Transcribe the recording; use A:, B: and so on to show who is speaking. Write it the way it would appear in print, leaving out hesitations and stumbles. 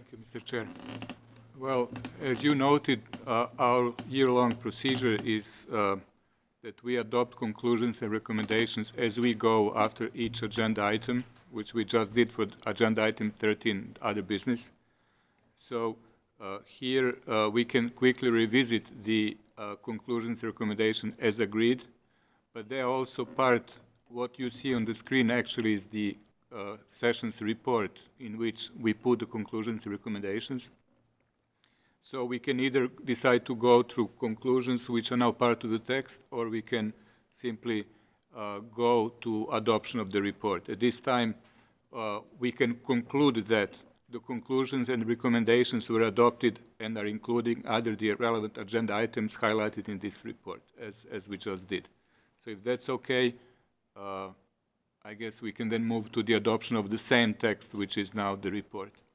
A: Thank you, Mr. Chair. Well, as you noted, our year-long procedure is that we adopt conclusions and recommendations as we go after each agenda item, which we just did for agenda item 13, other business. So here we can quickly revisit the conclusions and recommendations as agreed, but they are also part, what you see on the screen actually is the sessions report in which we put the conclusions and recommendations. So we can either decide to go through conclusions which are now part of the text, or we can simply go to adoption of the report. At this time, we can conclude that the conclusions and recommendations were adopted and are including other the relevant agenda items highlighted in this report, as we just did. So if that's okay, I guess we can then move to the adoption of the same text, which is now the report.